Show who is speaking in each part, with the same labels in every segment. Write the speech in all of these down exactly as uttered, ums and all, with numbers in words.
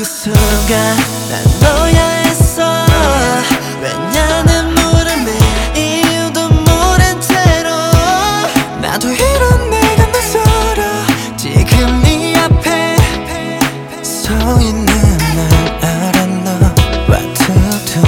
Speaker 1: 순간 난 너야 했어. 왜냐는 물음에 이유도 모른 채로 나도 이런 내가 낯설어. 지금 네 앞에 서 있는 날 알아. 너와 투투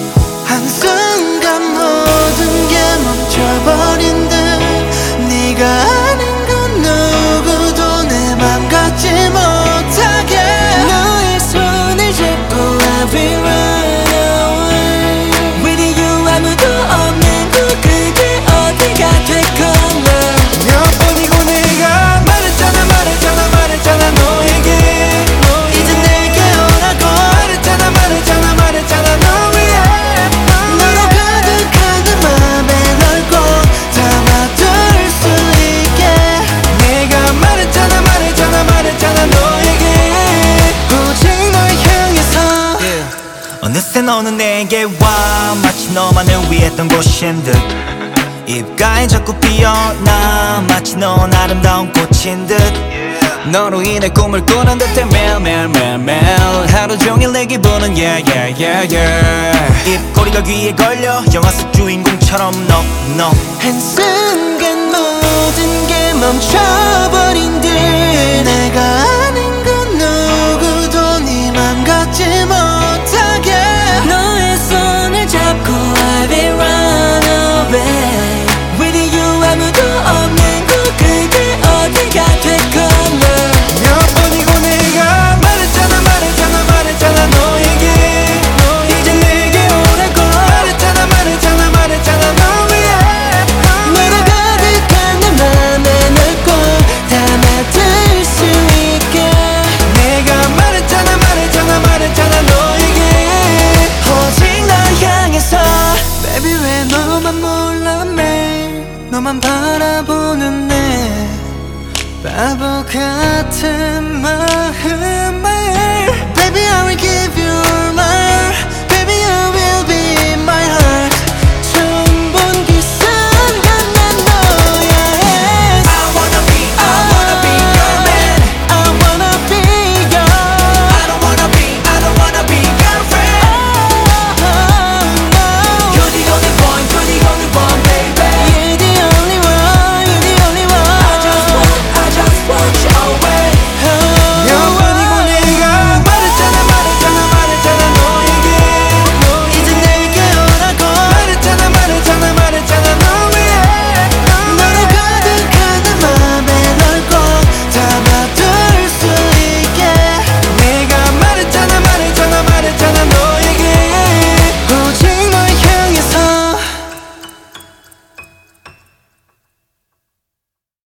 Speaker 1: 한순간 모든 게 멈춰버린 듯 네가 아는 건 누구도 내 맘 갖지 못하게 너의 손을 잡고 I will run away with you. 아무도 없는 곳 그게 어디가 됐건만 몇 번이고 내가 말했잖아 말했잖아 말했잖아 너에게 이제 내게 오라고 말했잖아 말했잖아 말했잖아 너 위해 너로 가득한 내 맘에 널 꼭 담아둘 수 있게 내가 말했잖아 말했잖아 말했잖아 너에게 오직 널 향해서 yeah. 어느새 너는 내게 와 마치 너만을 위했던 곳인 듯 입가에 자꾸 피어나 마치 넌 아름다운 꽃인 듯 yeah. 너로 인해 꿈을 꾸는 듯해 매일 매일 매일 매일 하루 종일 내 기분은 yeah yeah yeah yeah 입꼬리가 귀에 걸려 영화 속 주인공처럼 no no 한순간 모든 게 멈춰버린 듯 내가 아는 건 누구도 네 맘 갖지 못하게 너의 손을 잡고 I will run away with you. 아무도 없는 곳 그게 어디가 됐건만 몇 번이고 내가 말했잖아 말했잖아 말했잖아 너에게 이제 내게 오라고 말했잖아 말했잖아 말했잖아 너 위해 너로 가득한 내 맘에 널 꼭 담아둘 수 있게 내가 말했잖아 말했잖아 말했잖아 너에게 오직 널 향해서 Baby 왜 너만 몰라 매일 너만 바라보는 내 바보 같은 마음